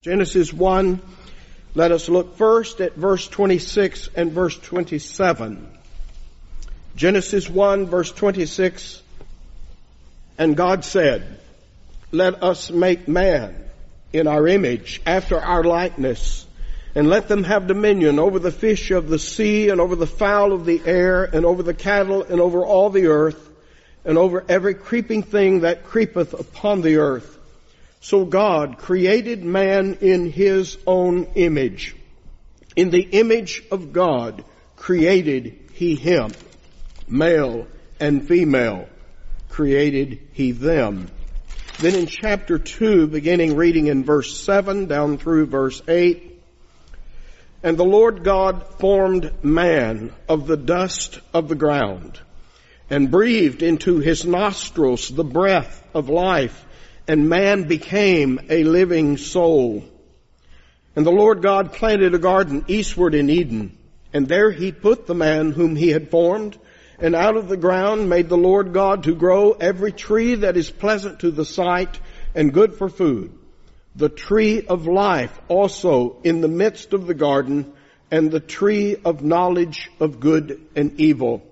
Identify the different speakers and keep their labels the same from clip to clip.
Speaker 1: Genesis 1, let us look first at verse 26 and verse 27. Genesis 1, verse 26, and God said, "Let us make man in our image, after our likeness, and let them have dominion over the fish of the sea, and over the fowl of the air, and over the cattle, and over all the earth, and over every creeping thing that creepeth upon the earth." So God created man in His own image. In the image of God created He him. Male and female created He them. Then in chapter 2, beginning reading in verse 7 down through verse 8, "And the Lord God formed man of the dust of the ground, and breathed into his nostrils the breath of life, and man became a living soul. And the Lord God planted a garden eastward in Eden, and there He put the man whom He had formed, and out of the ground made the Lord God to grow every tree that is pleasant to the sight and good for food, the tree of life also in the midst of the garden, and the tree of knowledge of good and evil."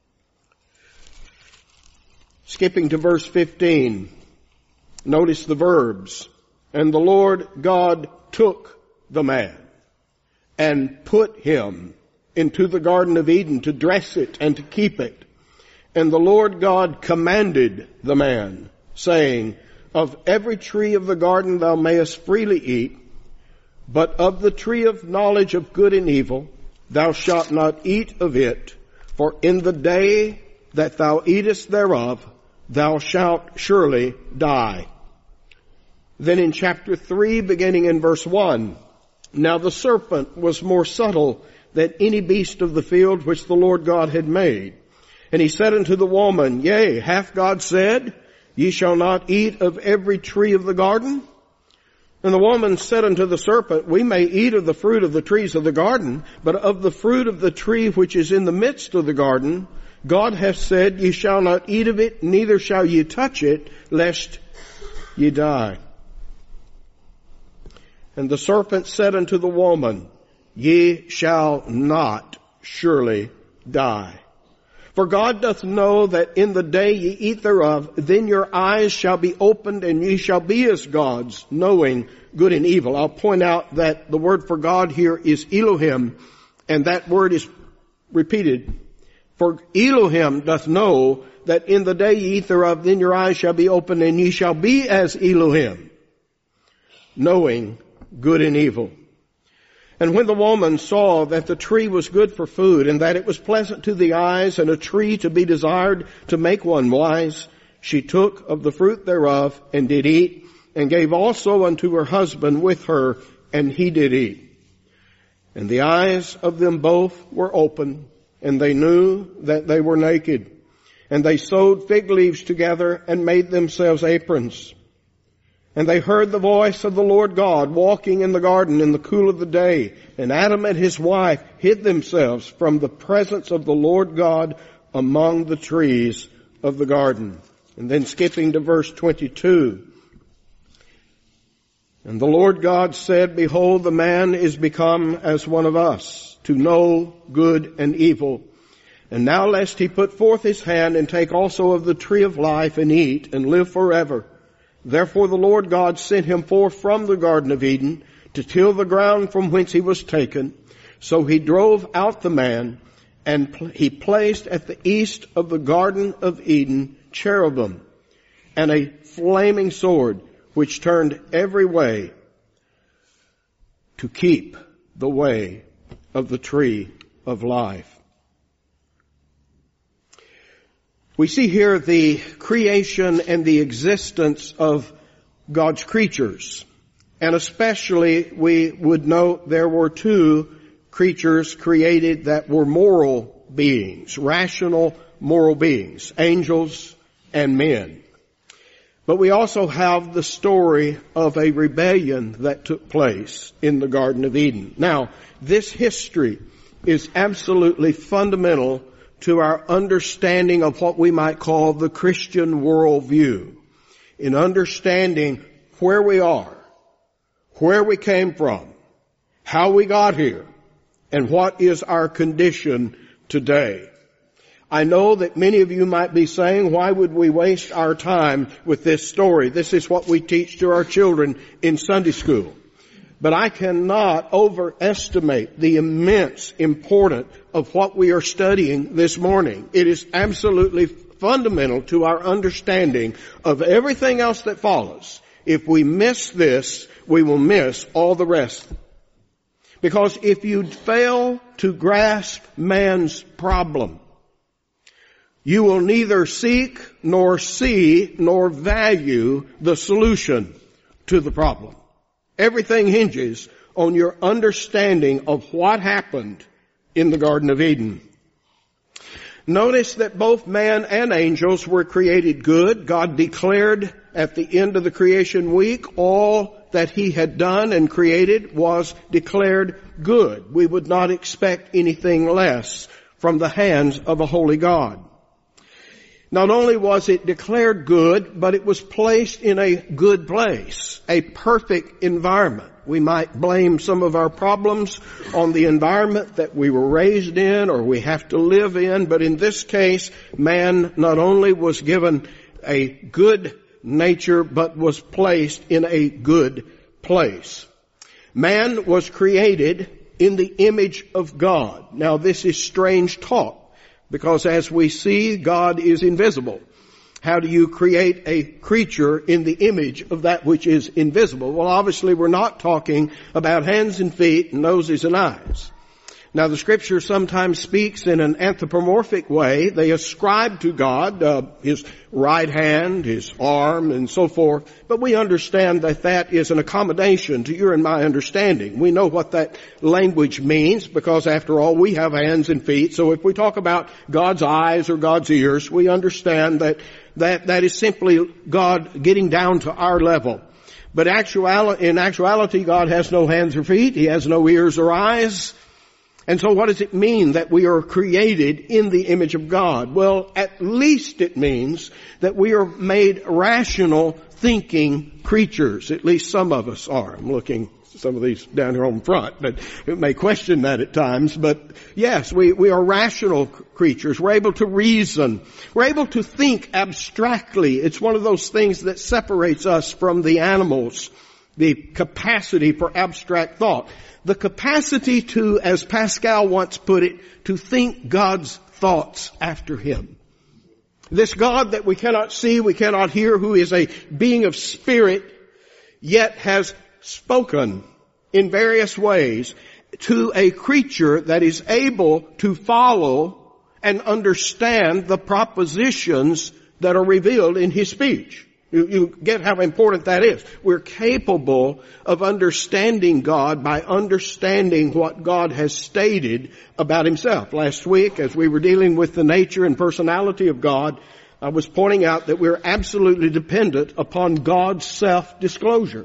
Speaker 1: Skipping to verse 15. Notice the verbs. "And the Lord God took the man and put him into the Garden of Eden to dress it and to keep it. And the Lord God commanded the man, saying, Of every tree of the garden thou mayest freely eat, but of the tree of knowledge of good and evil thou shalt not eat of it, for in the day that thou eatest thereof thou shalt surely die." Then in chapter 3, beginning in verse 1, "Now the serpent was more subtle than any beast of the field which the Lord God had made. And he said unto the woman, Yea, hath God said, Ye shall not eat of every tree of the garden? And the woman said unto the serpent, We may eat of the fruit of the trees of the garden, but of the fruit of the tree which is in the midst of the garden, God hath said, Ye shall not eat of it, neither shall ye touch it, lest ye die. And the serpent said unto the woman, Ye shall not surely die. For God doth know that in the day ye eat thereof, then your eyes shall be opened, and ye shall be as gods, knowing good and evil." I'll point out that the word for God here is Elohim, and that word is repeated. "For Elohim doth know that in the day ye eat thereof, then your eyes shall be opened, and ye shall be as Elohim, knowing good and evil. And when the woman saw that the tree was good for food, and that it was pleasant to the eyes, and a tree to be desired to make one wise, she took of the fruit thereof, and did eat, and gave also unto her husband with her, and he did eat. And the eyes of them both were open, and they knew that they were naked. And they sewed fig leaves together, and made themselves aprons. And they heard the voice of the Lord God walking in the garden in the cool of the day. And Adam and his wife hid themselves from the presence of the Lord God among the trees of the garden." And then skipping to verse 22. "And the Lord God said, Behold, the man is become as one of us, to know good and evil. And now lest he put forth his hand and take also of the tree of life and eat and live forever. Therefore the Lord God sent him forth from the Garden of Eden to till the ground from whence he was taken. So he drove out the man, and he placed at the east of the Garden of Eden cherubim and a flaming sword, which turned every way to keep the way of the tree of life." We see here the creation and the existence of God's creatures. And especially we would note there were two creatures created that were moral beings, rational moral beings, angels and men. But we also have the story of a rebellion that took place in the Garden of Eden. Now, this history is absolutely fundamental to our understanding of what we might call the Christian worldview, in understanding where we are, where we came from, how we got here, and what is our condition today. I know that many of you might be saying, why would we waste our time with this story? This is what we teach to our children in Sunday school. But I cannot overestimate the immense importance of what we are studying this morning. It is absolutely fundamental to our understanding of everything else that follows. If we miss this, we will miss all the rest. Because if you fail to grasp man's problem, you will neither seek nor see nor value the solution to the problem. Everything hinges on your understanding of what happened in the Garden of Eden. Notice that both man and angels were created good. God declared at the end of the creation week all that he had done and created was declared good. We would not expect anything less from the hands of a holy God. Not only was it declared good, but it was placed in a good place, a perfect environment. We might blame some of our problems on the environment that we were raised in or we have to live in, but in this case, man not only was given a good nature, but was placed in a good place. Man was created in the image of God. Now this is strange talk, because as we see, God is invisible. How do you create a creature in the image of that which is invisible? Well, obviously we're not talking about hands and feet and noses and eyes. Now the scripture sometimes speaks in an anthropomorphic way. They ascribe to God his right hand, his arm, and so forth. But we understand that that is an accommodation to your and my understanding. We know what that language means because after all we have hands and feet. So if we talk about God's eyes or God's ears, we understand that is simply God getting down to our level. But in actuality, God has no hands or feet. He has no ears or eyes. And so what does it mean that we are created in the image of God? Well, at least it means that we are made rational thinking creatures. At least some of us are. I'm looking at some of these down here on front, but it may question that at times. But yes, we are rational creatures. We're able to reason. We're able to think abstractly. It's one of those things that separates us from the animals. The capacity for abstract thought. The capacity to, as Pascal once put it, to think God's thoughts after him. This God that we cannot see, we cannot hear, who is a being of spirit, yet has spoken in various ways to a creature that is able to follow and understand the propositions that are revealed in his speech. You get how important that is. We're capable of understanding God by understanding what God has stated about himself. Last week, as we were dealing with the nature and personality of God, I was pointing out that we're absolutely dependent upon God's self-disclosure.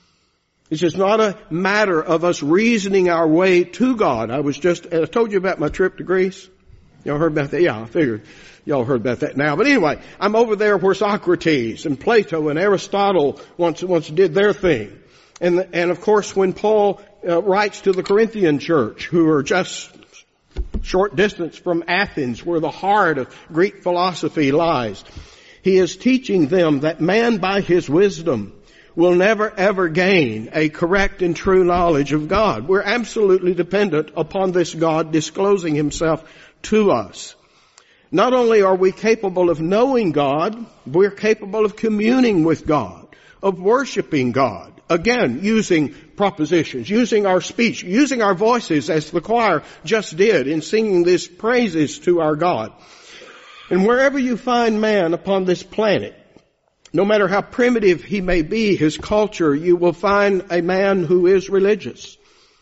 Speaker 1: It's just not a matter of us reasoning our way to God. I told you about my trip to Greece. Y'all heard about that? Yeah, I figured y'all heard about that now. But anyway, I'm over there where Socrates and Plato and Aristotle once did their thing. And of course when Paul writes to the Corinthian church, who are just short distance from Athens, where the heart of Greek philosophy lies, he is teaching them that man by his wisdom will never ever gain a correct and true knowledge of God. We're absolutely dependent upon this God disclosing himself to us. Not only are we capable of knowing God, we're capable of communing with God, of worshiping God. Again, using propositions, using our speech, using our voices as the choir just did in singing these praises to our God. And wherever you find man upon this planet, no matter how primitive he may be, his culture, you will find a man who is religious.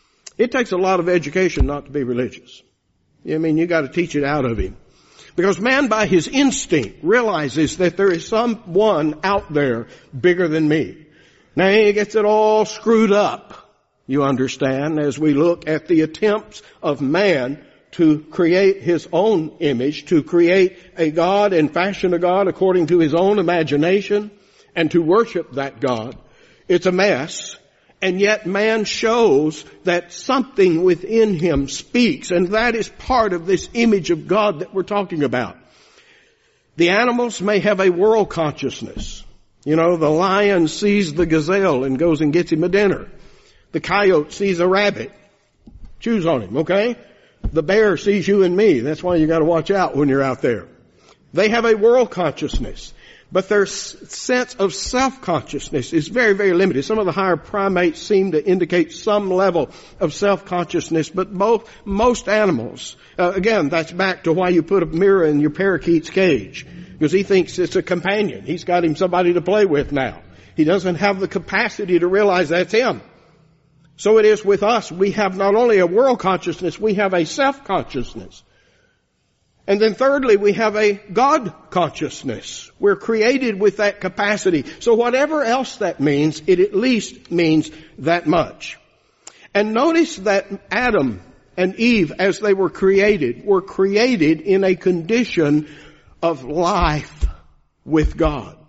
Speaker 1: It takes a lot of education not to be religious. I mean, you got to teach it out of him. Because man by his instinct realizes that there is someone out there bigger than me. Now he gets it all screwed up, you understand, as we look at the attempts of man to create his own image, to create a God and fashion a God according to his own imagination, and to worship that God. It's a mess, And yet man shows that something within him speaks, and that is part of this image of God that we're talking about. The animals may have a world consciousness. You know, the lion sees the gazelle and goes and gets him a dinner. The coyote sees a rabbit, chews on him, okay? The bear sees you and me. That's why you got to watch out when you're out there. They have a world consciousness. But their sense of self-consciousness is very, very limited. Some of the higher primates seem to indicate some level of self-consciousness, but most animals, again, that's back to why you put a mirror in your parakeet's cage, because he thinks it's a companion. He's got him somebody to play with now. He doesn't have the capacity to realize that's him. So it is with us. We have not only a world consciousness, we have a self-consciousness. And then thirdly, we have a God consciousness. We're created with that capacity. So whatever else that means, it at least means that much. And notice that Adam and Eve, as they were created in a condition of life with God.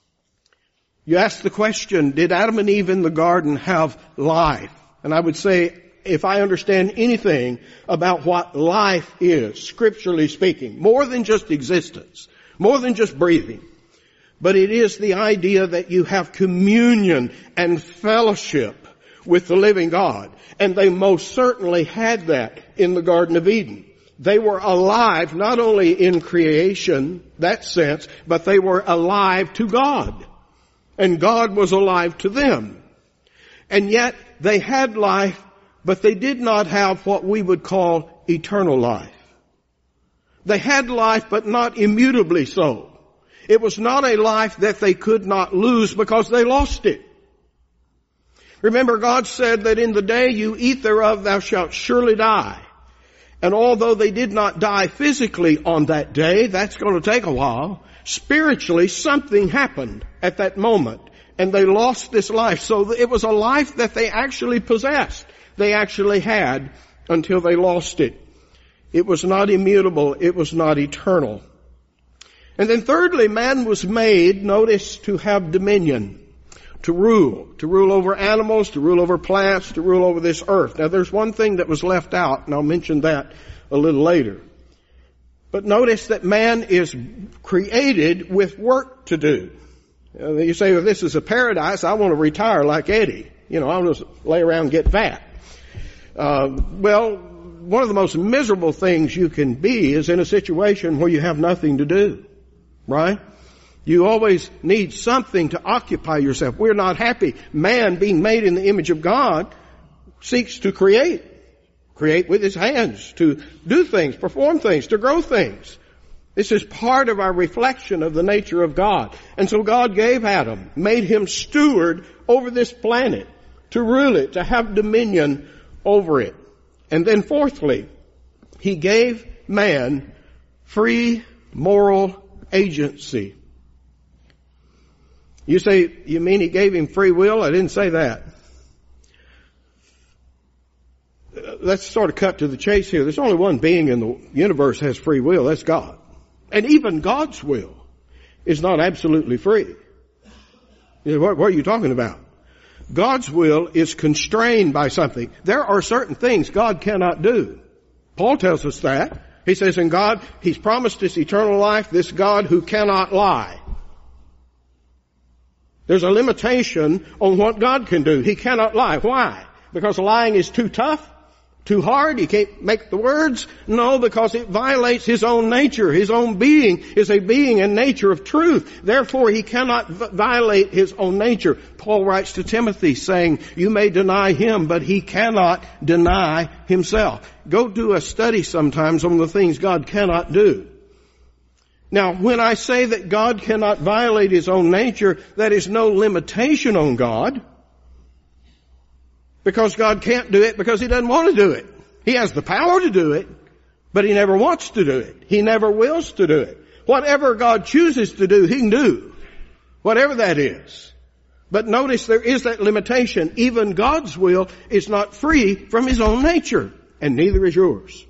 Speaker 1: You ask the question, did Adam and Eve in the garden have life? And I would say, if I understand anything about what life is, scripturally speaking, more than just existence, more than just breathing, but it is the idea that you have communion and fellowship with the living God. And they most certainly had that in the Garden of Eden. They were alive not only in creation, that sense, but they were alive to God. And God was alive to them. And yet they had life, but they did not have what we would call eternal life. They had life, but not immutably so. It was not a life that they could not lose because they lost it. Remember, God said that in the day you eat thereof, thou shalt surely die. And although they did not die physically on that day, that's going to take a while, spiritually something happened at that moment. And they lost this life. So it was a life that they actually possessed. They actually had until they lost it. It was not immutable. It was not eternal. And then thirdly, man was made, notice, to have dominion, to rule over animals, to rule over plants, to rule over this earth. Now there's one thing that was left out, and I'll mention that a little later. But notice that man is created with work to do. You say, well, this is a paradise. I want to retire like Eddie. You know, I'll just lay around and get fat. Well, one of the most miserable things you can be is in a situation where you have nothing to do. Right? You always need something to occupy yourself. We're not happy. Man, being made in the image of God, seeks to create with his hands, to do things, perform things, to grow things. This is part of our reflection of the nature of God. And so God gave Adam, made him steward over this planet, to rule it, to have dominion over it. And then fourthly, he gave man free moral agency. You say, you mean he gave him free will? I didn't say that. Let's sort of cut to the chase here. There's only one being in the universe has free will. That's God. And even God's will is not absolutely free. You know, what are you talking about? God's will is constrained by something. There are certain things God cannot do. Paul tells us that. He says in God, He's promised us eternal life, this God who cannot lie. There's a limitation on what God can do. He cannot lie. Why? Because lying is too tough? Too hard? He can't make the words? No, because it violates His own nature. His own being is a being and nature of truth. Therefore, He cannot violate His own nature. Paul writes to Timothy saying, you may deny Him, but He cannot deny Himself. Go do a study sometimes on the things God cannot do. Now, when I say that God cannot violate His own nature, that is no limitation on God. Because God can't do it because He doesn't want to do it. He has the power to do it, but He never wants to do it. He never wills to do it. Whatever God chooses to do, He can do. Whatever that is. But notice there is that limitation. Even God's will is not free from His own nature, and neither is yours.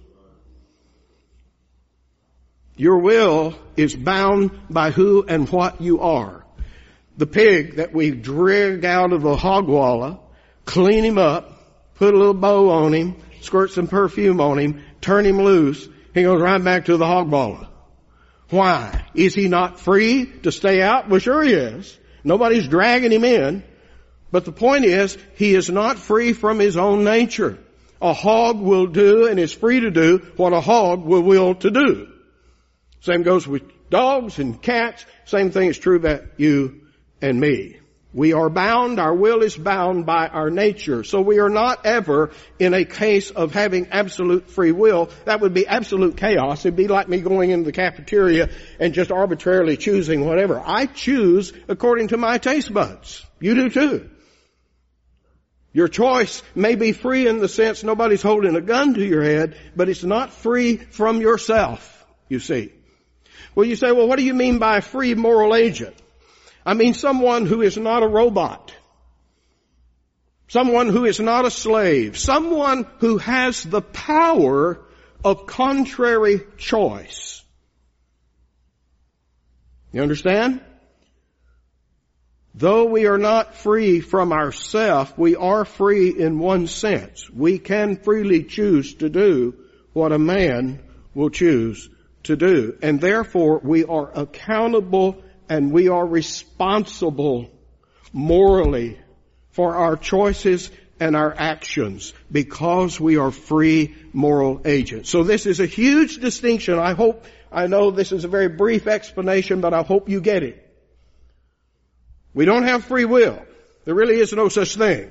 Speaker 1: Your will is bound by who and what you are. The pig that we drag out of the hog wallah, clean him up, put a little bow on him, squirt some perfume on him, turn him loose, he goes right back to the hog baller. Why? Is he not free to stay out? Well, sure he is. Nobody's dragging him in. But the point is, he is not free from his own nature. A hog will do and is free to do what a hog will will to do. Same goes with dogs and cats. Same thing is true about you and me. We are bound, our will is bound by our nature. So we are not ever in a case of having absolute free will. That would be absolute chaos. It'd be like me going into the cafeteria and just arbitrarily choosing whatever. I choose according to my taste buds. You do too. Your choice may be free in the sense nobody's holding a gun to your head, but it's not free from yourself, you see. Well, you say, well, what do you mean by a free moral agent? I mean someone who is not a robot. Someone who is not a slave. Someone who has the power of contrary choice. You understand? Though we are not free from ourselves, we are free in one sense. We can freely choose to do what a man will choose to do. And therefore, we are accountable and we are responsible morally for our choices and our actions because we are free moral agents. So this is a huge distinction. I know this is a very brief explanation, but I hope you get it. We don't have free will. There really is no such thing.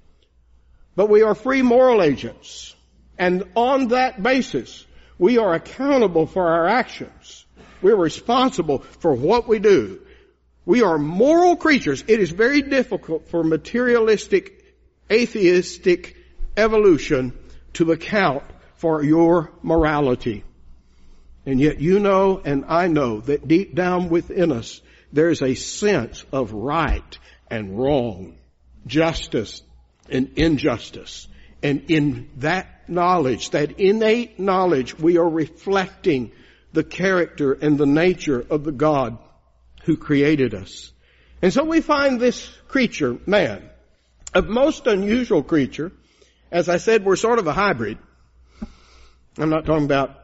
Speaker 1: But we are free moral agents. And on that basis, we are accountable for our actions. We're responsible for what we do. We are moral creatures. It is very difficult for materialistic, atheistic evolution to account for your morality. And yet you know and I know that deep down within us, there's a sense of right and wrong, justice and injustice. And in that knowledge, that innate knowledge, we are reflecting the character and the nature of the God who created us. And so we find this creature, man, a most unusual creature. As I said, we're sort of a hybrid. I'm not talking about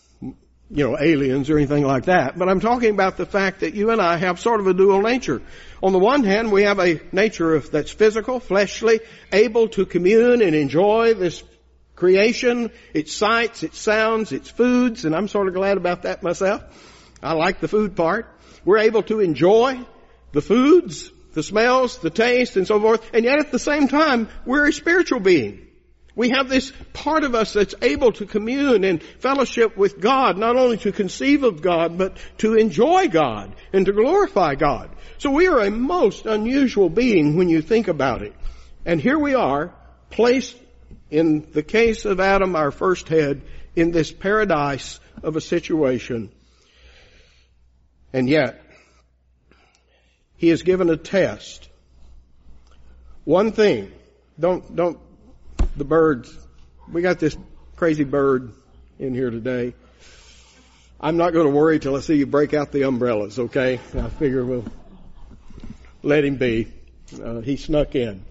Speaker 1: aliens or anything like that. But I'm talking about the fact that you and I have sort of a dual nature. On the one hand, we have a nature that's physical, fleshly, able to commune and enjoy this creation, its sights, its sounds, its foods, and I'm sort of glad about that myself. I like the food part. We're able to enjoy the foods, the smells, the taste, and so forth, and yet at the same time, we're a spiritual being. We have this part of us that's able to commune and fellowship with God, not only to conceive of God, but to enjoy God and to glorify God. So we are a most unusual being when you think about it. And here we are, placed in the case of Adam, our first head, in this paradise of a situation. And yet, he is given a test. One thing, the birds, we got this crazy bird in here today. I'm not going to worry till I see you break out the umbrellas, okay? I figure we'll let him be. He snuck in.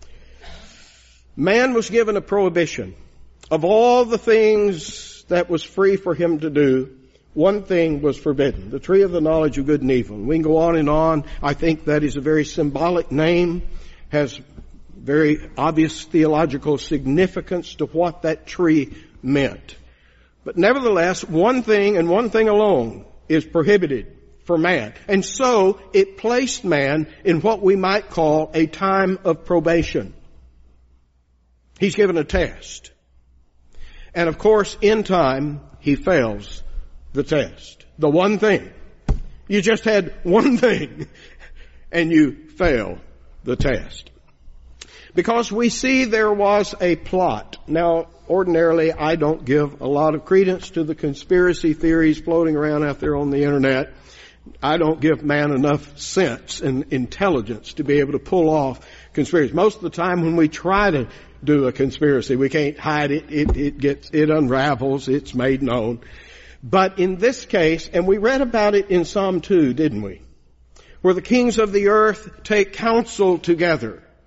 Speaker 1: Man was given a prohibition. Of all the things that was free for him to do, one thing was forbidden, the tree of the knowledge of good and evil. And we can go on and on. I think that is a very symbolic name, has very obvious theological significance to what that tree meant. But nevertheless, one thing and one thing alone is prohibited for man. And so it placed man in what we might call a time of probation. He's given a test. And of course, in time, he fails the test. The one thing. You just had one thing and you fail the test. Because we see there was a plot. Now, ordinarily, I don't give a lot of credence to the conspiracy theories floating around out there on the internet. I don't give man enough sense and intelligence to be able to pull off conspiracies. Most of the time when we try to do a conspiracy, we can't hide it. It unravels. It's made known. But in this case, and we read about it in Psalm 2, didn't we? Where the kings of the earth take counsel together.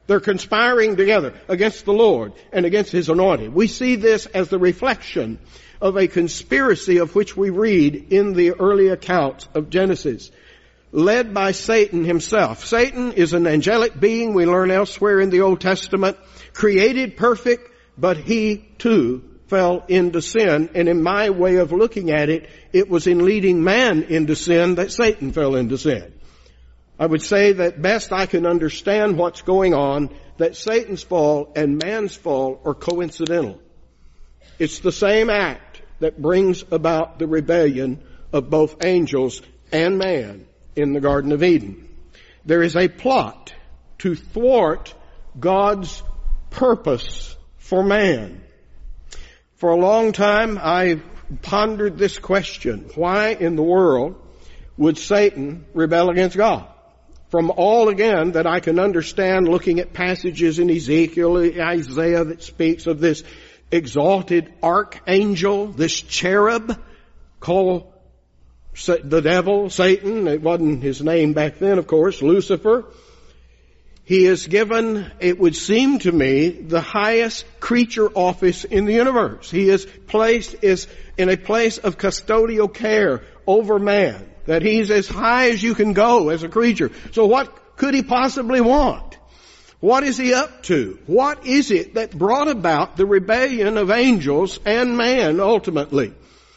Speaker 1: They're conspiring together against the Lord and against His anointed. We see this as the reflection of a conspiracy of which we read in the early accounts of Genesis, led by Satan himself. Satan is an angelic being, we learn elsewhere in the Old Testament, created perfect, but he too fell into sin. And in my way of looking at it, it was in leading man into sin that Satan fell into sin. I would say that best I can understand what's going on, that Satan's fall and man's fall are coincidental. It's the same act that brings about the rebellion of both angels and man in the Garden of Eden. There is a plot to thwart God's purpose for man. For a long time, I pondered this question: why in the world would Satan rebel against God? From all, again, that I can understand, looking at passages in Ezekiel, Isaiah, that speaks of this exalted archangel, this cherub called the devil, Satan. It wasn't his name back then, of course, Lucifer. He is given, it would seem to me, the highest creature office in the universe. He is placed in a place of custodial care over man, that he's as high as you can go as a creature. So what could he possibly want? What is he up to? What is it that brought about the rebellion of angels and man ultimately?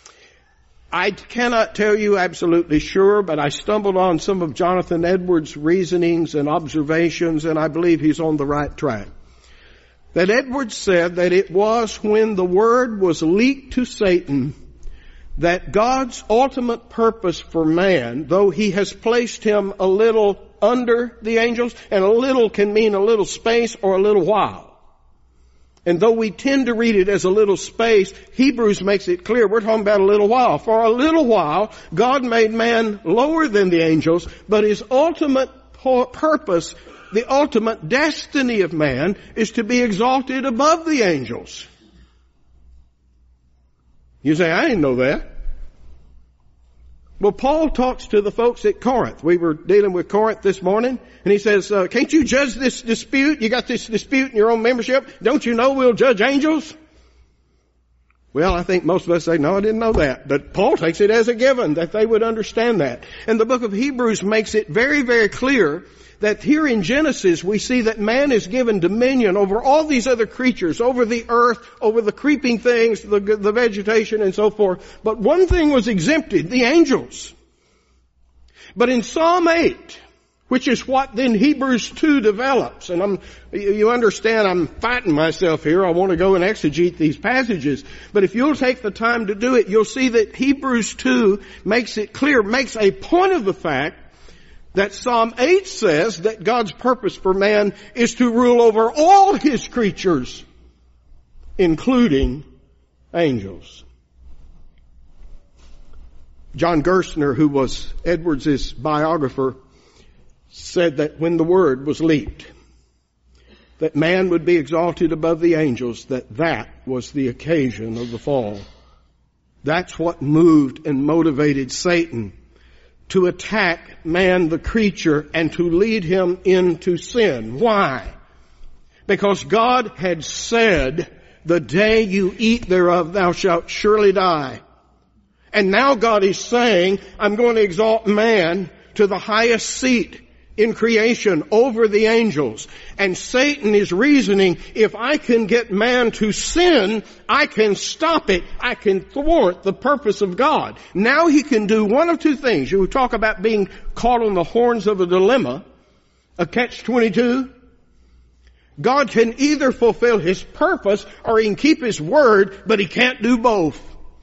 Speaker 1: I cannot tell you absolutely sure, but I stumbled on some of Jonathan Edwards' reasonings and observations, and I believe he's on the right track. That Edwards said that it was when the word was leaked to Satan that God's ultimate purpose for man, though He has placed him a little under the angels, and a little can mean a little space or a little while. And though we tend to read it as a little space, Hebrews makes it clear we're talking about a little while. For a little while, God made man lower than the angels, but His ultimate purpose, the ultimate destiny of man, is to be exalted above the angels. You say, I didn't know that. Well, Paul talks to the folks at Corinth. We were dealing with Corinth this morning, and he says, can't you judge this dispute? You got this dispute in your own membership. Don't you know we'll judge angels? Well, I think most of us say, no, I didn't know that. But Paul takes it as a given that they would understand that. And the book of Hebrews makes it very, very clear that here in Genesis we see that man is given dominion over all these other creatures, over the earth, over the creeping things, the vegetation and so forth. But one thing was exempted, the angels. But in Psalm 8, which is what then Hebrews 2 develops, and you understand I'm fighting myself here. I want to go and exegete these passages. But if you'll take the time to do it, you'll see that Hebrews 2 makes it clear, makes a point of the fact that Psalm 8 says that God's purpose for man is to rule over all His creatures, including angels. John Gerstner, who was Edwards' biographer, said that when the word was leaked, that man would be exalted above the angels, that was the occasion of the fall. That's what moved and motivated Satan to attack man, the creature, and to lead him into sin. Why? Because God had said, the day you eat thereof, thou shalt surely die. And now God is saying, I'm going to exalt man to the highest seat in creation over the angels. And Satan is reasoning, if I can get man to sin, I can stop it. I can thwart the purpose of God. Now he can do one of two things. You talk about being caught on the horns of a dilemma, a catch-22. God can either fulfill His purpose or He can keep His word, but He can't do both.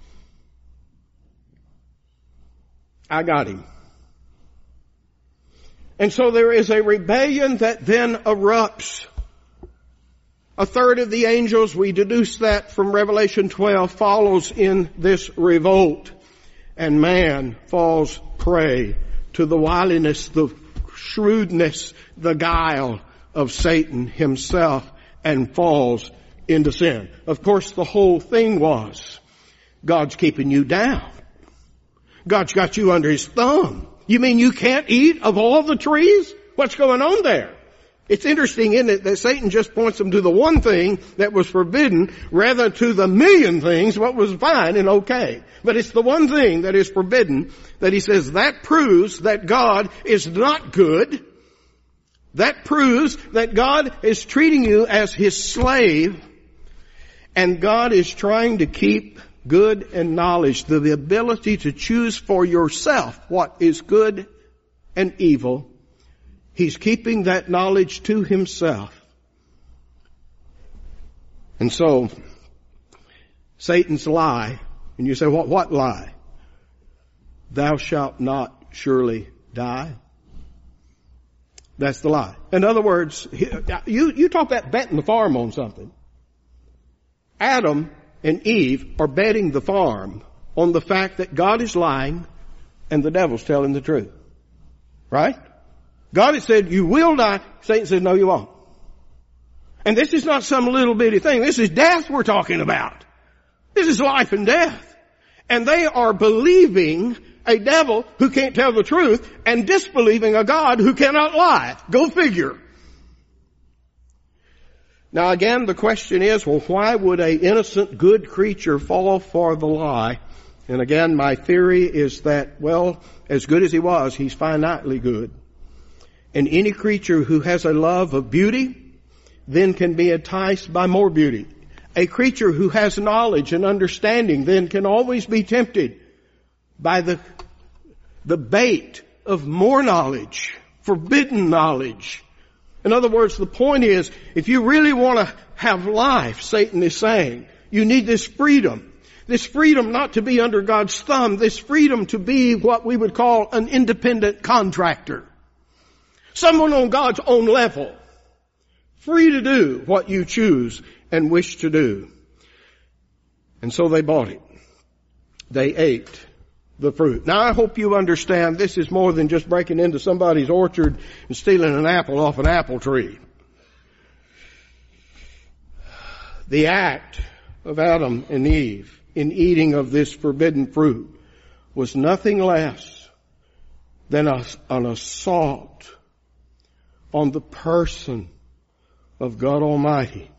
Speaker 1: I got him. And so there is a rebellion that then erupts. A third of the angels, we deduce that from Revelation 12, follows in this revolt. And man falls prey to the wiliness, the shrewdness, the guile of Satan himself and falls into sin. Of course, the whole thing was, God's keeping you down. God's got you under His thumb. You mean you can't eat of all the trees? What's going on there? It's interesting, isn't it, that Satan just points them to the one thing that was forbidden rather to the million things what was fine and okay. But it's the one thing that is forbidden that he says that proves that God is not good. That proves that God is treating you as his slave, and God is trying to keep good and knowledge, the ability to choose for yourself what is good and evil. He's keeping that knowledge to himself. And so, Satan's lie, and you say, what lie? Thou shalt not surely die. That's the lie. In other words, you talk about betting the farm on something. Adam and Eve are betting the farm on the fact that God is lying and the devil's telling the truth. Right? God has said, you will die. Satan says, no, you won't. And this is not some little bitty thing. This is death we're talking about. This is life and death. And they are believing a devil who can't tell the truth and disbelieving a God who cannot lie. Go figure. Now again, the question is, well, why would a innocent, good creature fall for the lie? And again, my theory is that, well, as good as he was, he's finitely good. And any creature who has a love of beauty then can be enticed by more beauty. A creature who has knowledge and understanding then can always be tempted by the bait of more knowledge, forbidden knowledge. In other words, the point is, if you really want to have life, Satan is saying, you need this freedom. This freedom not to be under God's thumb. This freedom to be what we would call an independent contractor. Someone on God's own level. Free to do what you choose and wish to do. And so they bought it. They ate the fruit. Now I hope you understand this is more than just breaking into somebody's orchard and stealing an apple off an apple tree. The act of Adam and Eve in eating of this forbidden fruit was nothing less than an assault on the person of God Almighty.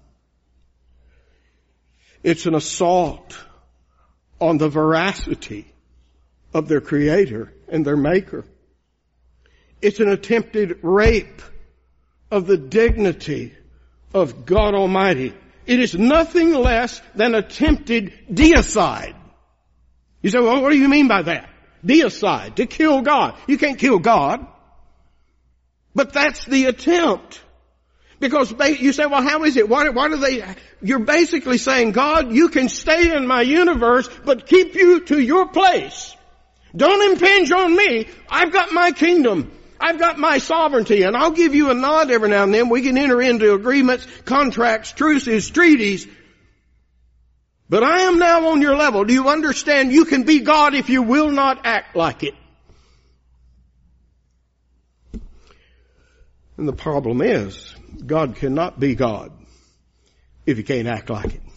Speaker 1: It's an assault on the veracity of their Creator and their Maker. It's an attempted rape of the dignity of God Almighty. It is nothing less than attempted deicide. You say, well, what do you mean by that? Deicide, to kill God. You can't kill God. But that's the attempt. Because you say, well, how is it? Why do they? You're basically saying, God, you can stay in my universe, but keep you to your place. Don't impinge on me. I've got my kingdom. I've got my sovereignty, and I'll give you a nod every now and then. We can enter into agreements, contracts, truces, treaties. But I am now on your level. Do you understand? You can be God if you will not act like it. And the problem is, God cannot be God if he can't act like it.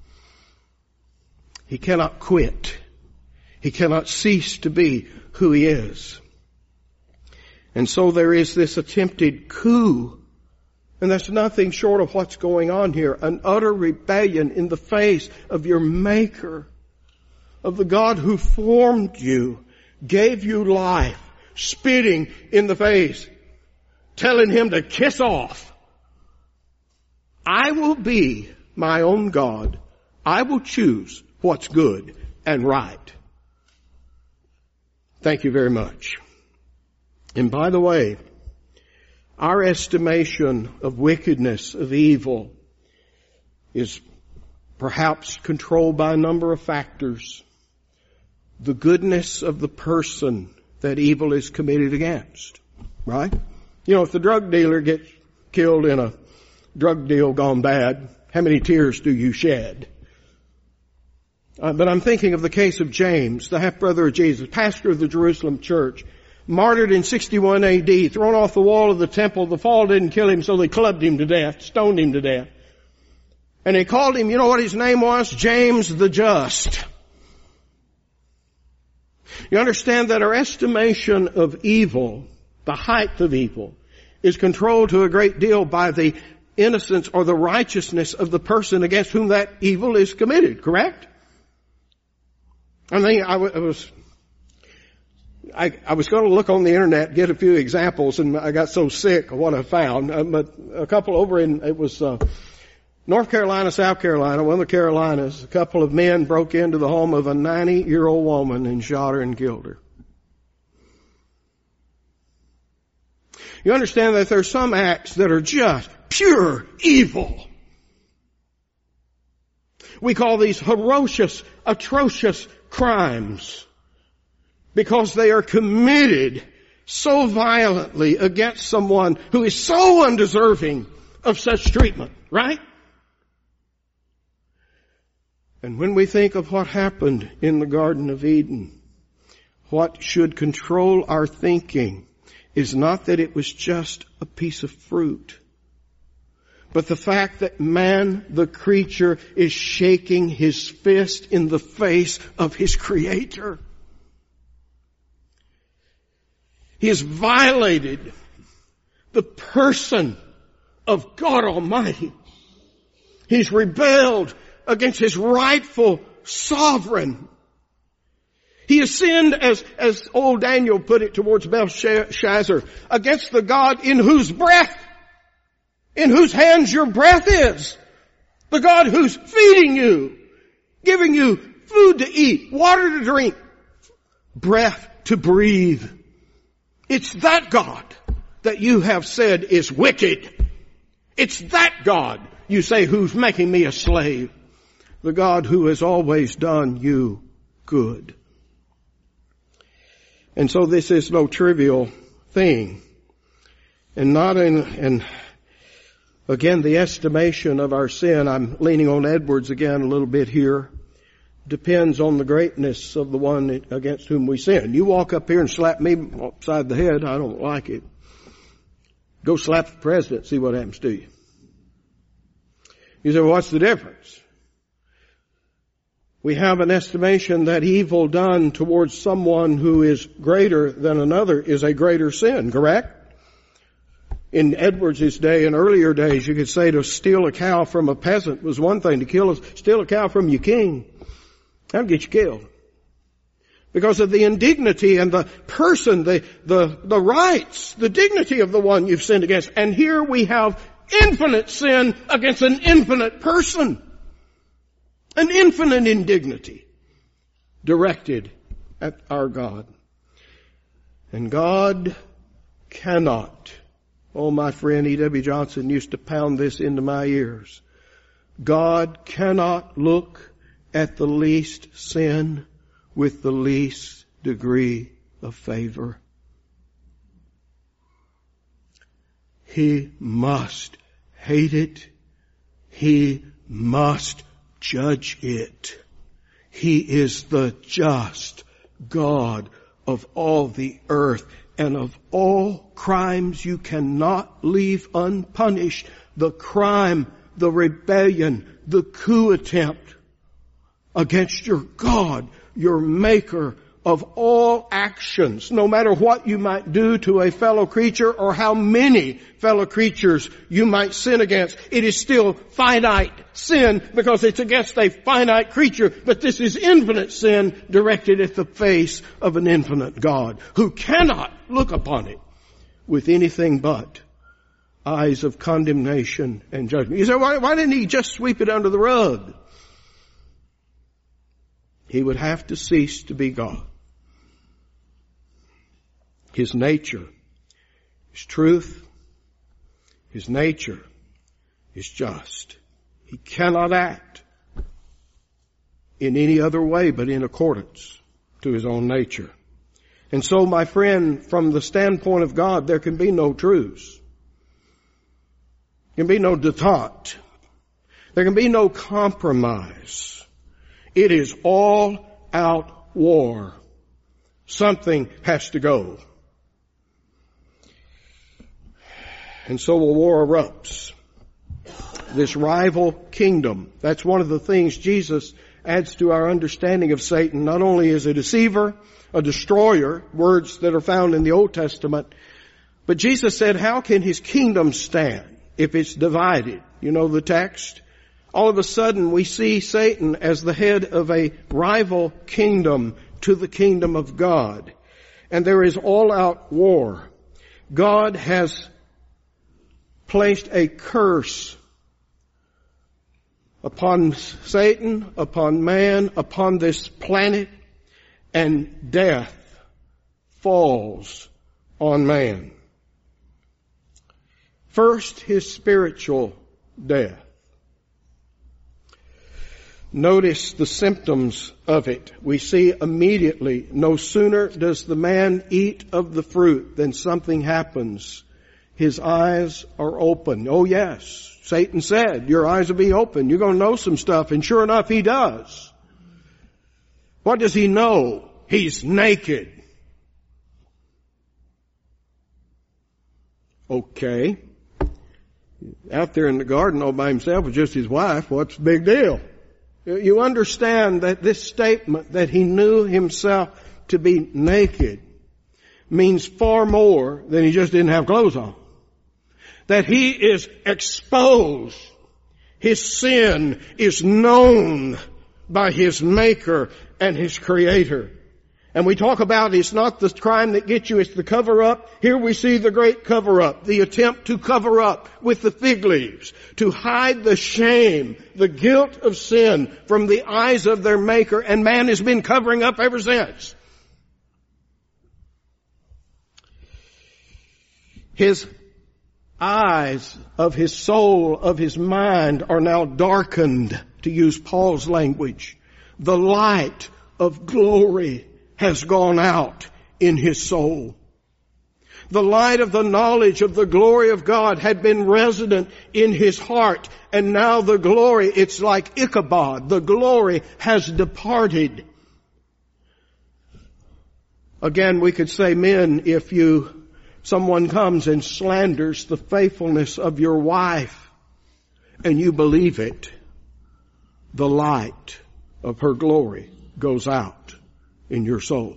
Speaker 1: He cannot quit. He cannot cease to be who he is. And so there is this attempted coup. And that's nothing short of what's going on here. An utter rebellion in the face of your Maker, of the God who formed you, gave you life, spitting in the face, telling him to kiss off. I will be my own God. I will choose what's good and right. Thank you very much. And by the way, our estimation of wickedness, of evil, is perhaps controlled by a number of factors. The goodness of the person that evil is committed against, right? You know, if the drug dealer gets killed in a drug deal gone bad, how many tears do you shed? But I'm thinking of the case of James, the half-brother of Jesus, pastor of the Jerusalem church, martyred in 61 AD, thrown off the wall of the temple. The fall didn't kill him, so they clubbed him to death, stoned him to death. And they called him, you know what his name was? James the Just. You understand that our estimation of evil, the height of evil, is controlled to a great deal by the innocence or the righteousness of the person against whom that evil is committed, correct? I mean, I was going to look on the internet, get a few examples, and I got so sick of what I found. But a couple over it was North Carolina, South Carolina, one of the Carolinas, a couple of men broke into the home of a 90-year-old woman and shot her and killed her. You understand that there's some acts that are just pure evil. We call these ferocious, atrocious crimes because they are committed so violently against someone who is so undeserving of such treatment, right? And when we think of what happened in the Garden of Eden, what should control our thinking is not that it was just a piece of fruit, but the fact that man, the creature, is shaking his fist in the face of his Creator. He has violated the person of God Almighty. He's rebelled against his rightful sovereign. He has sinned, as old Daniel put it towards Belshazzar, against the God in whose hands your breath is. The God who's feeding you, giving you food to eat, water to drink, breath to breathe. It's that God that you have said is wicked. It's that God, you say, who's making me a slave. The God who has always done you good. And so this is no trivial thing. And not in again, the estimation of our sin, I'm leaning on Edwards again a little bit here, depends on the greatness of the one against whom we sin. You walk up here and slap me upside the head, I don't like it. Go slap the president, see what happens to you. You say, well, what's the difference? We have an estimation that evil done towards someone who is greater than another is a greater sin, correct? In Edwards' day and earlier days, you could say to steal a cow from a peasant was one thing. To steal a cow from your king, that'll get you killed. Because of the indignity and the person, the rights, the dignity of the one you've sinned against. And here we have infinite sin against an infinite person. An infinite indignity directed at our God. And God cannot, oh my friend E.W. Johnson used to pound this into my ears, God cannot look at the least sin with the least degree of favor. He must hate it. He must judge it. He is the just God of all the earth, and of all crimes you cannot leave unpunished the crime, the rebellion, the coup attempt against your God, your Maker of all actions, no matter what you might do to a fellow creature or how many fellow creatures you might sin against. It is still finite sin because it's against a finite creature, but this is infinite sin directed at the face of an infinite God who cannot look upon it with anything but eyes of condemnation and judgment. You say, why didn't he just sweep it under the rug? He would have to cease to be God. His nature is truth. His nature is just. He cannot act in any other way but in accordance to his own nature. And so, my friend, from the standpoint of God, there can be no truce. There can be no detente. There can be no compromise. It is all out war. Something has to go. And so a war erupts. This rival kingdom. That's one of the things Jesus adds to our understanding of Satan. Not only is a deceiver, a destroyer, words that are found in the Old Testament, But Jesus said, how can his kingdom stand if it's divided? You know the text? All of a sudden we see Satan as the head of a rival kingdom to the kingdom of God. And there is all-out war. God has placed a curse upon Satan, upon man, upon this planet, and death falls on man. First, his spiritual death. Notice the symptoms of it. We see immediately, no sooner does the man eat of the fruit than something happens. His eyes are open. Oh yes, Satan said, your eyes will be open. You're going to know some stuff. And sure enough, he does. What does he know? He's naked. Okay. Out there in the garden all by himself with just his wife, what's the big deal? You understand that this statement that he knew himself to be naked means far more than he just didn't have clothes on. That he is exposed. His sin is known by his Maker and his Creator. And we talk about it's not the crime that gets you, it's the cover-up. Here we see the great cover-up, the attempt to cover up with the fig leaves, to hide the shame, the guilt of sin from the eyes of their Maker, and man has been covering up ever since. His eyes of his soul, of his mind, are now darkened, to use Paul's language. The light of glory has gone out in his soul. The light of the knowledge of the glory of God had been resident in his heart, and now the glory, it's like Ichabod, the glory has departed. Again, we could say, men, if someone comes and slanders the faithfulness of your wife, and you believe it, the light of her glory goes out in your soul.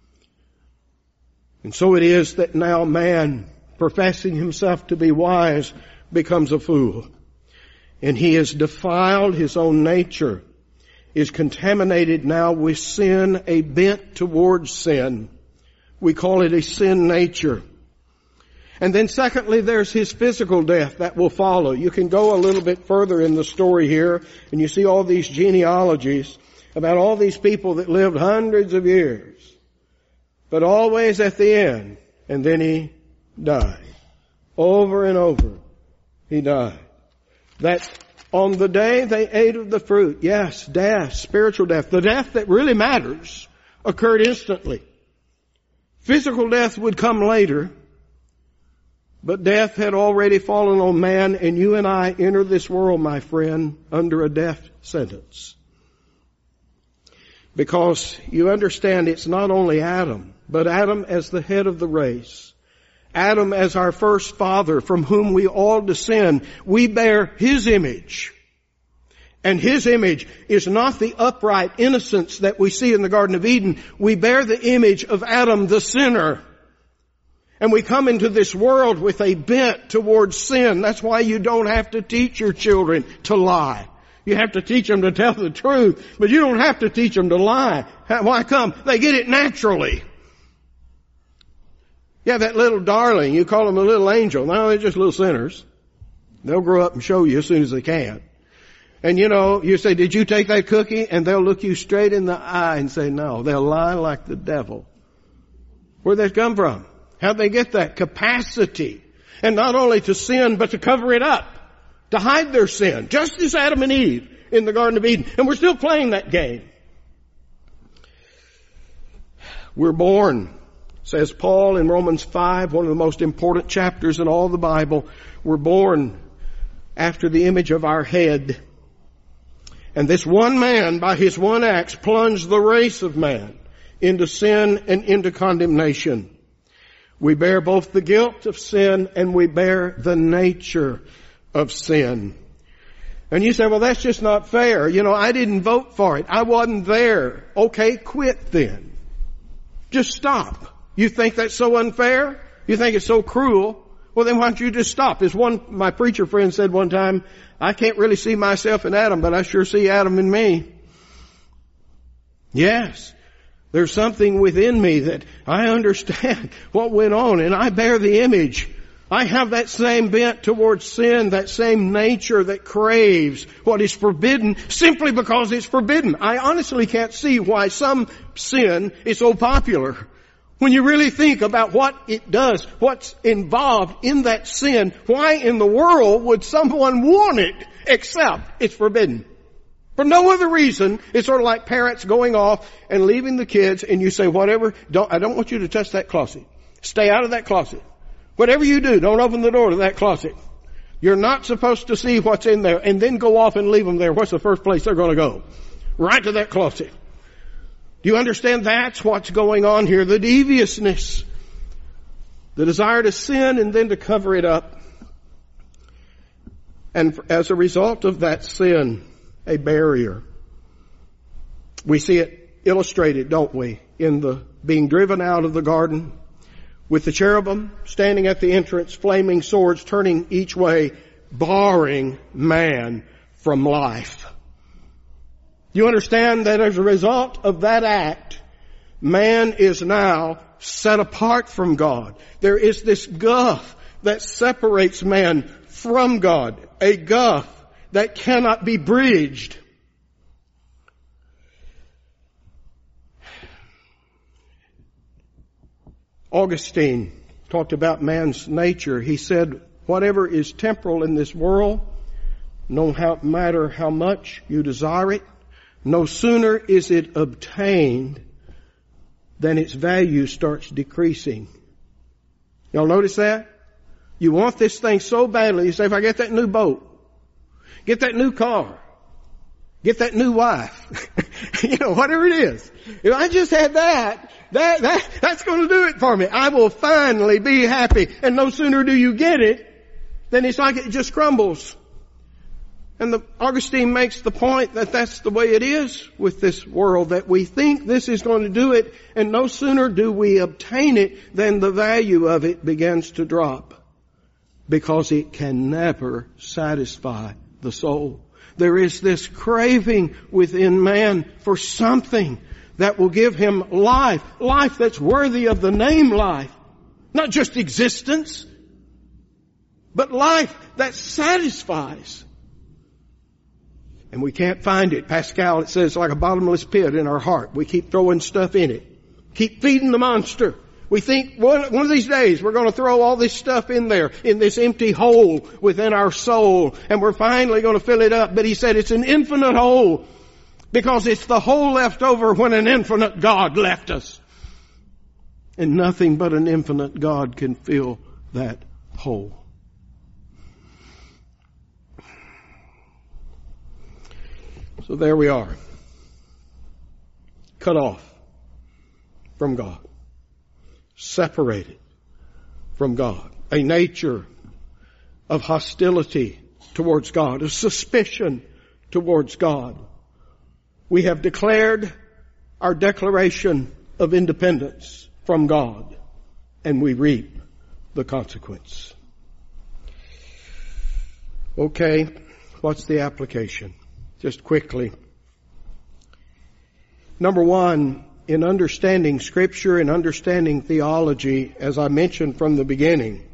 Speaker 1: And so it is that now man, professing himself to be wise, becomes a fool. And he has defiled his own nature, is contaminated now with sin, a bent towards sin. We call it a sin nature. And then secondly, there's his physical death that will follow. You can go a little bit further in the story here, and you see all these genealogies about all these people that lived hundreds of years. But always at the end, and then he died. Over and over, he died. That on the day they ate of the fruit, yes, death, spiritual death, the death that really matters, occurred instantly. Physical death would come later, but death had already fallen on man, and you and I enter this world, my friend, under a death sentence. Because you understand it's not only Adam, but Adam as the head of the race. Adam as our first father from whom we all descend. We bear his image. And his image is not the upright innocence that we see in the Garden of Eden. We bear the image of Adam the sinner. And we come into this world with a bent towards sin. That's why you don't have to teach your children to lie. You have to teach them to tell the truth, but you don't have to teach them to lie. Why come? They get it naturally. Yeah, that little darling, you call them a little angel. No, they're just little sinners. They'll grow up and show you as soon as they can. And you say, did you take that cookie? And they'll look you straight in the eye and say no. They'll lie like the devil. Where'd that come from? How'd they get that capacity? And not only to sin, but to cover it up. To hide their sin. Just as Adam and Eve in the Garden of Eden. And we're still playing that game. We're born, says Paul in Romans 5, one of the most important chapters in all the Bible. We're born after the image of our head. And this one man, by his one act, plunged the race of man into sin and into condemnation. We bear both the guilt of sin and we bear the nature of sin. And you say, well, that's just not fair. I didn't vote for it. I wasn't there. Okay, quit then. Just stop. You think that's so unfair? You think it's so cruel. Well, then why don't you just stop? As my preacher friend said one time, I can't really see myself in Adam, but I sure see Adam in me. Yes. There's something within me that I understand what went on, and I bear the image. I have that same bent towards sin, that same nature that craves what is forbidden simply because it's forbidden. I honestly can't see why some sin is so popular. When you really think about what it does, what's involved in that sin, why in the world would someone want it except it's forbidden? For no other reason. It's sort of like parents going off and leaving the kids, and you say, whatever, I don't want you to touch that closet. Stay out of that closet. Whatever you do, don't open the door to that closet. You're not supposed to see what's in there, and then go off and leave them there. What's the first place they're going to go? Right to that closet. Do you understand? That's what's going on here. The deviousness. The desire to sin and then to cover it up. And as a result of that sin, a barrier. We see it illustrated, don't we, in the being driven out of the garden with the cherubim standing at the entrance, flaming swords turning each way, barring man from life. You understand that as a result of that act, man is now set apart from God. There is this gulf that separates man from God, a gulf that cannot be bridged. Augustine talked about man's nature. He said, whatever is temporal in this world, no matter how much you desire it, no sooner is it obtained than its value starts decreasing. Y'all notice that? You want this thing so badly, you say, if I get that new boat, get that new car, get that new wife, whatever it is. If I just had that's going to do it for me. I will finally be happy. And no sooner do you get it, than it's like it just crumbles. And Augustine makes the point that that's the way it is with this world, that we think this is going to do it, and no sooner do we obtain it than the value of it begins to drop. Because it can never satisfy the soul. There is this craving within man for something that will give him life. Life that's worthy of the name life. Not just existence, but life that satisfies. And we can't find it. Pascal, it says, like a bottomless pit in our heart. We keep throwing stuff in it. Keep feeding the monster. We think one of these days we're going to throw all this stuff in there, in this empty hole within our soul, and we're finally going to fill it up. But he said it's an infinite hole because it's the hole left over when an infinite God left us. And nothing but an infinite God can fill that hole. So there we are. Cut off from God. Separated from God. A nature of hostility towards God. A suspicion towards God. We have declared our declaration of independence from God. And we reap the consequence. Okay, what's the application? Just quickly. Number one, in understanding Scripture and understanding theology, as I mentioned from the beginning,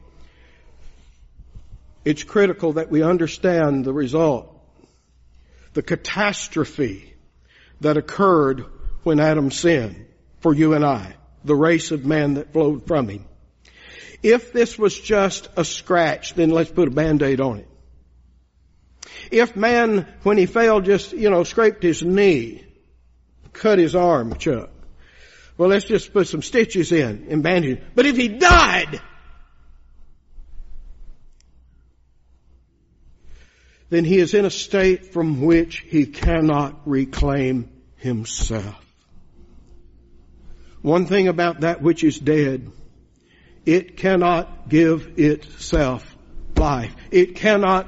Speaker 1: it's critical that we understand the result, the catastrophe that occurred when Adam sinned for you and I, the race of man that flowed from him. If this was just a scratch, then let's put a Band-Aid on it. If man, when he fell, just, scraped his knee, cut his arm, Chuck, well, let's just put some stitches in and bandage. But if he died, then he is in a state from which he cannot reclaim himself. One thing about that which is dead, it cannot give itself life. It cannot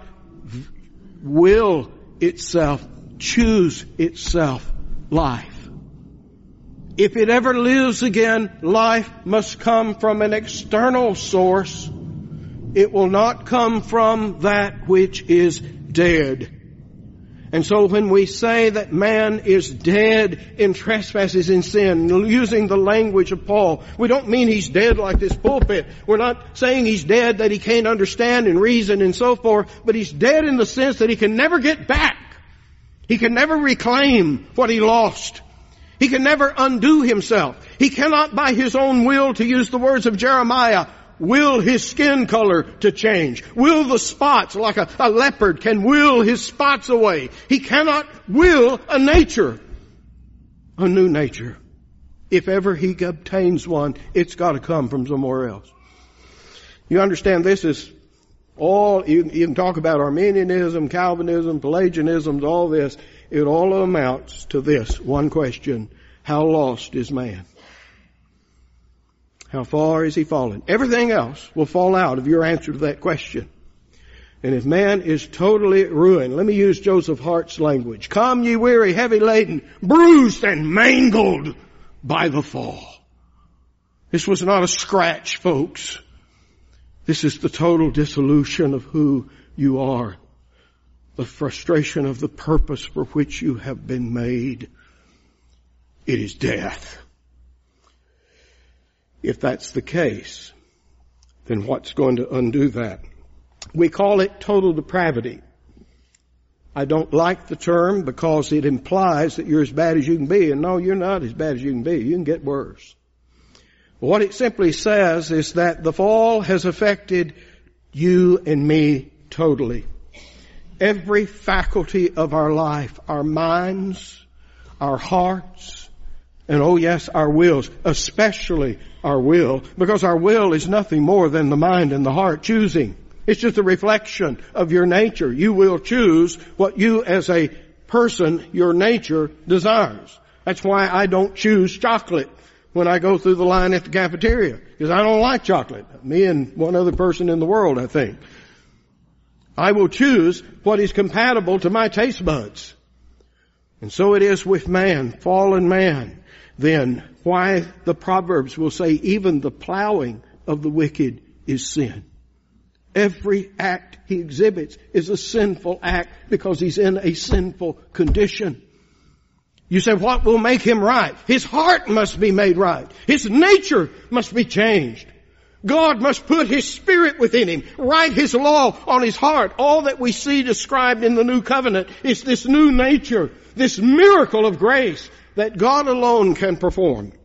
Speaker 1: will itself, choose itself life. If it ever lives again, life must come from an external source. It will not come from that which is dead. And so when we say that man is dead in trespasses and sin, using the language of Paul, we don't mean he's dead like this pulpit. We're not saying he's dead that he can't understand and reason and so forth, but he's dead in the sense that he can never get back. He can never reclaim what he lost. He can never undo himself. He cannot by his own will, to use the words of Jeremiah, will his skin color to change. Will the spots, like a leopard can will his spots away. He cannot will a nature, a new nature. If ever he obtains one, it's got to come from somewhere else. You understand, this is all, you can talk about Arminianism, Calvinism, Pelagianism, all this. It all amounts to this one question: how lost is man? How far is he fallen? Everything else will fall out of your answer to that question. And if man is totally ruined, let me use Joseph Hart's language. Come ye weary, heavy laden, bruised and mangled by the fall. This was not a scratch, folks. This is the total dissolution of who you are. The frustration of the purpose for which you have been made. It is death. If that's the case, then what's going to undo that? We call it total depravity. I don't like the term because it implies that you're as bad as you can be. And no, you're not as bad as you can be. You can get worse. What it simply says is that the fall has affected you and me totally. Every faculty of our life, our minds, our hearts, and oh yes, our wills, especially our will, because our will is nothing more than the mind and the heart choosing. It's just a reflection of your nature. You will choose what you as a person, your nature desires. That's why I don't choose chocolate when I go through the line at the cafeteria, because I don't like chocolate. Me and one other person in the world, I think. I will choose what is compatible to my taste buds. And so it is with man, fallen man. Then why the Proverbs will say even the plowing of the wicked is sin. Every act he exhibits is a sinful act because he's in a sinful condition. You say, what will make him right? His heart must be made right. His nature must be changed. God must put His Spirit within him, write His law on his heart. All that we see described in the New Covenant is this new nature, this miracle of grace that God alone can perform.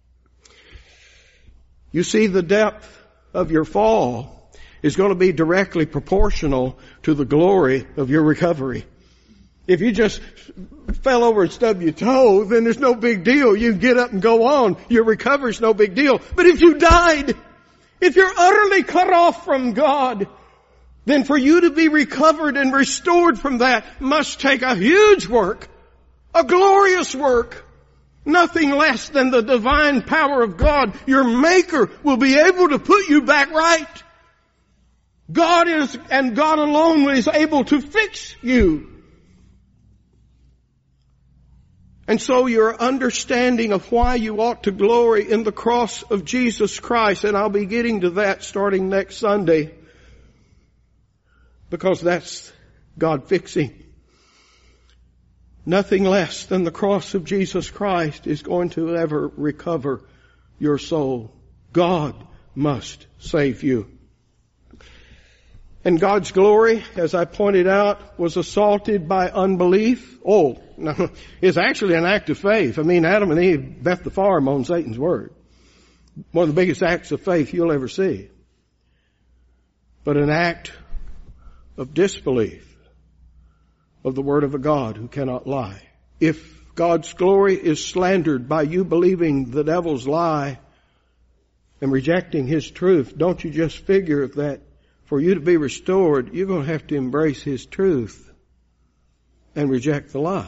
Speaker 1: You see, the depth of your fall is going to be directly proportional to the glory of your recovery. If you just fell over and stubbed your toe, then there's no big deal. You can get up and go on. Your recovery's no big deal. But if you died, if you're utterly cut off from God, then for you to be recovered and restored from that must take a huge work, a glorious work. Nothing less than the divine power of God, your Maker, will be able to put you back right. God is, and God alone is able to fix you. And so your understanding of why you ought to glory in the cross of Jesus Christ, and I'll be getting to that starting next Sunday, because that's God fixing. Nothing less than the cross of Jesus Christ is going to ever recover your soul. God must save you. And God's glory, as I pointed out, was assaulted by unbelief. Oh, no, it's actually an act of faith. I mean, Adam and Eve bet the farm on Satan's word. One of the biggest acts of faith you'll ever see. But an act of disbelief of the word of a God who cannot lie. If God's glory is slandered by you believing the devil's lie and rejecting His truth, don't you just figure that for you to be restored, you're going to have to embrace His truth and reject the lie.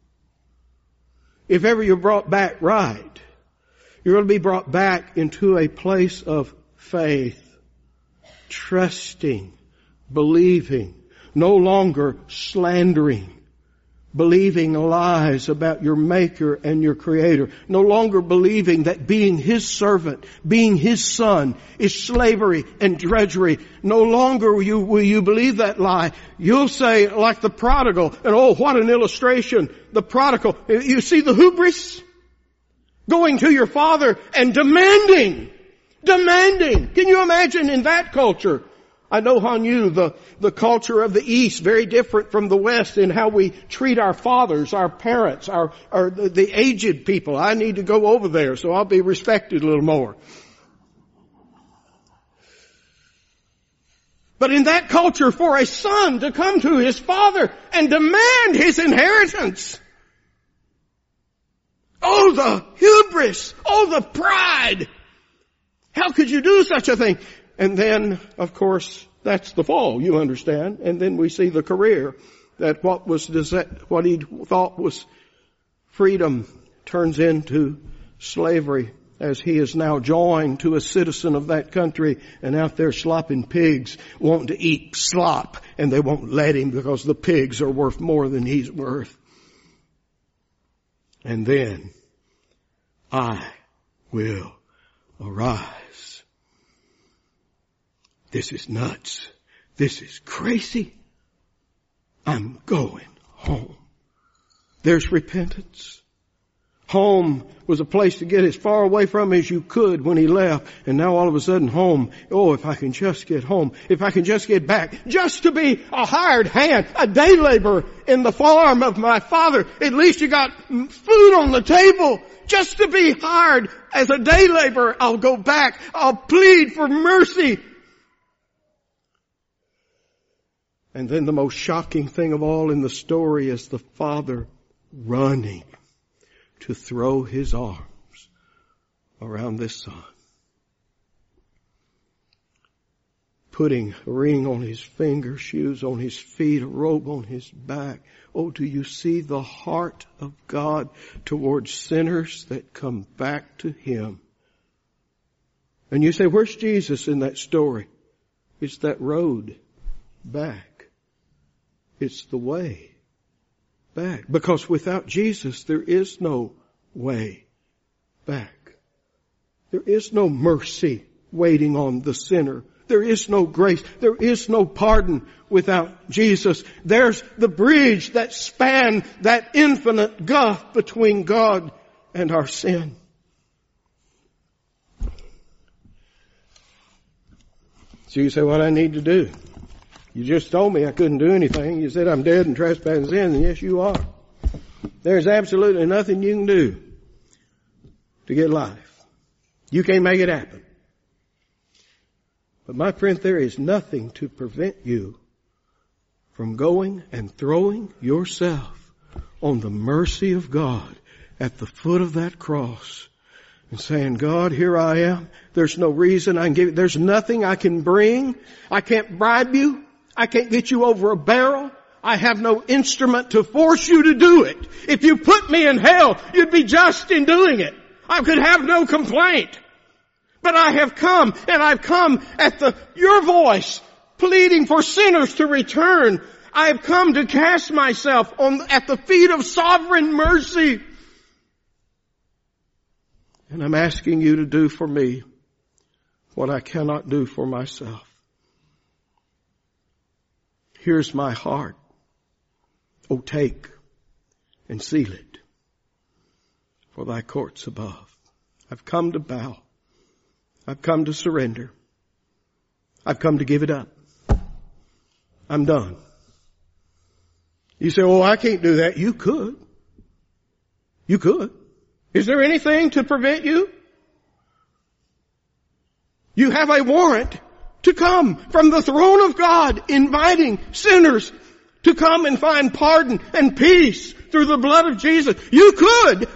Speaker 1: If ever you're brought back right, you're going to be brought back into a place of faith, trusting, believing, no longer slandering, believing lies about your Maker and your Creator. No longer believing that being His servant, being His son, is slavery and drudgery. No longer will you believe that lie. You'll say, like the prodigal, and oh, what an illustration. The prodigal, you see the hubris? Going to your father and demanding. Can you imagine in that culture? I know, Hanyu, the culture of the East, very different from the West in how we treat our fathers, our parents, the aged people. I need to go over there, so I'll be respected a little more. But in that culture, for a son to come to his father and demand his inheritance, oh, the hubris! Oh, the pride! How could you do such a thing? And then, of course, that's the fall, you understand. And then we see the career, that what he thought was freedom turns into slavery, as he is now joined to a citizen of that country and out there slopping pigs, wanting to eat slop, and they won't let him because the pigs are worth more than he's worth. And then, I will arise. This is nuts. This is crazy. I'm going home. There's repentance. Home was a place to get as far away from as you could when he left. And now all of a sudden home, oh, if I can just get home, if I can just get back, just to be a hired hand, a day laborer in the farm of my father. At least you got food on the table. Just to be hired as a day laborer, I'll go back. I'll plead for mercy. And then the most shocking thing of all in the story is the father running to throw his arms around this son. Putting a ring on his finger, shoes on his feet, a robe on his back. Oh, do you see the heart of God towards sinners that come back to Him? And you say, where's Jesus in that story? It's that road back. It's the way back. Because without Jesus, there is no way back. There is no mercy waiting on the sinner. There is no grace. There is no pardon without Jesus. There's the bridge that spanned that infinite gulf between God and our sin. So you say, what I need to do? You just told me I couldn't do anything. You said I'm dead and trespassing sin, and yes, you are. There's absolutely nothing you can do to get life. You can't make it happen. But my friend, there is nothing to prevent you from going and throwing yourself on the mercy of God at the foot of that cross and saying, God, here I am. There's no reason I can give you. There's nothing I can bring. I can't bribe you. I can't get you over a barrel. I have no instrument to force you to do it. If you put me in hell, you'd be just in doing it. I could have no complaint. But I have come, and I've come at your voice, pleading for sinners to return. I have come to cast myself at the feet of sovereign mercy. And I'm asking you to do for me what I cannot do for myself. Here's my heart. Oh, take and seal it for thy courts above. I've come to bow. I've come to surrender. I've come to give it up. I'm done. You say, oh, I can't do that. You could. You could. Is there anything to prevent you? You have a warrant to come from the throne of God, inviting sinners to come and find pardon and peace through the blood of Jesus. You could.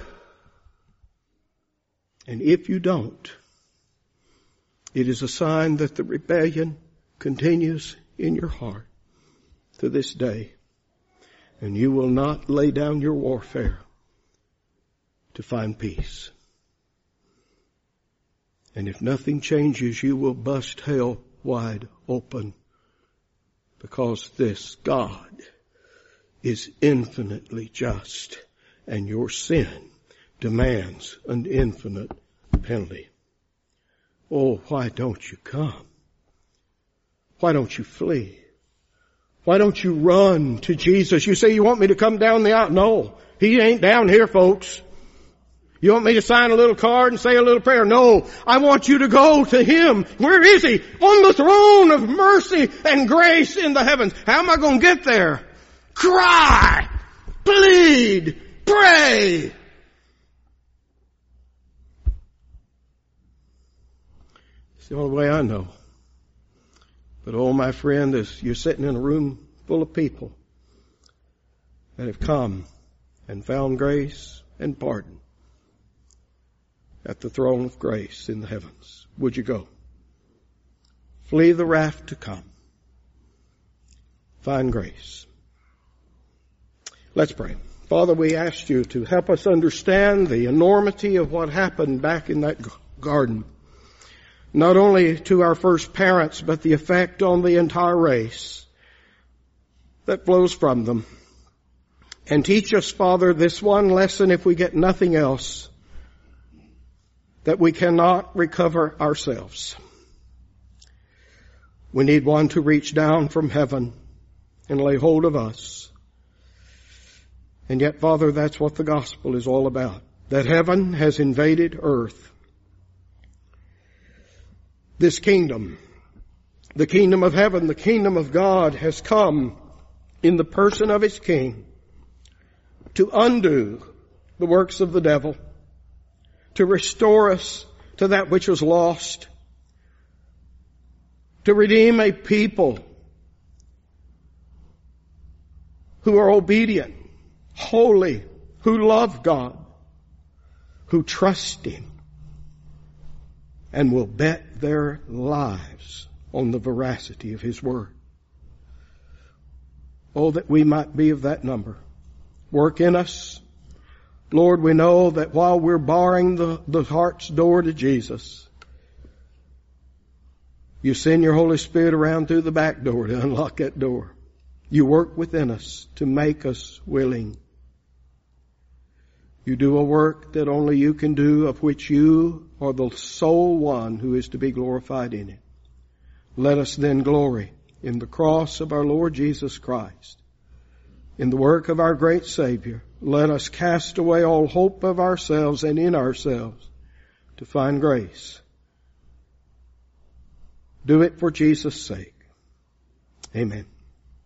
Speaker 1: And if you don't, it is a sign that the rebellion continues in your heart to this day. And you will not lay down your warfare to find peace. And if nothing changes, you will bust hell wide open, because this God is infinitely just, and your sin demands an infinite penalty. Oh, why don't you come? Why don't you flee? Why don't you run to Jesus? You say you want me to come down the aisle. No, He ain't down here, folks. You want me to sign a little card and say a little prayer? No, I want you to go to Him. Where is He? On the throne of mercy and grace in the heavens. How am I going to get there? Cry, plead, pray. It's the only way I know. But oh, my friend, as you're sitting in a room full of people that have come and found grace and pardon at the throne of grace in the heavens, would you go? Flee the wrath to come. Find grace. Let's pray. Father, we ask you to help us understand the enormity of what happened back in that garden. Not only to our first parents, but the effect on the entire race that flows from them. And teach us, Father, this one lesson, if we get nothing else, that we cannot recover ourselves. We need one to reach down from heaven and lay hold of us. And yet, Father, that's what the gospel is all about. That heaven has invaded earth. This kingdom, the kingdom of heaven, the kingdom of God, has come in the person of its King to undo the works of the devil, to restore us to that which was lost, to redeem a people who are obedient, holy, who love God, who trust Him, and will bet their lives on the veracity of His Word. Oh, that we might be of that number. Work in us. Lord, we know that while we're barring the heart's door to Jesus, you send your Holy Spirit around through the back door to unlock that door. You work within us to make us willing. You do a work that only you can do, of which you are the sole one who is to be glorified in it. Let us then glory in the cross of our Lord Jesus Christ, in the work of our great Savior. Let us cast away all hope of ourselves and in ourselves to find grace. Do it for Jesus' sake. Amen.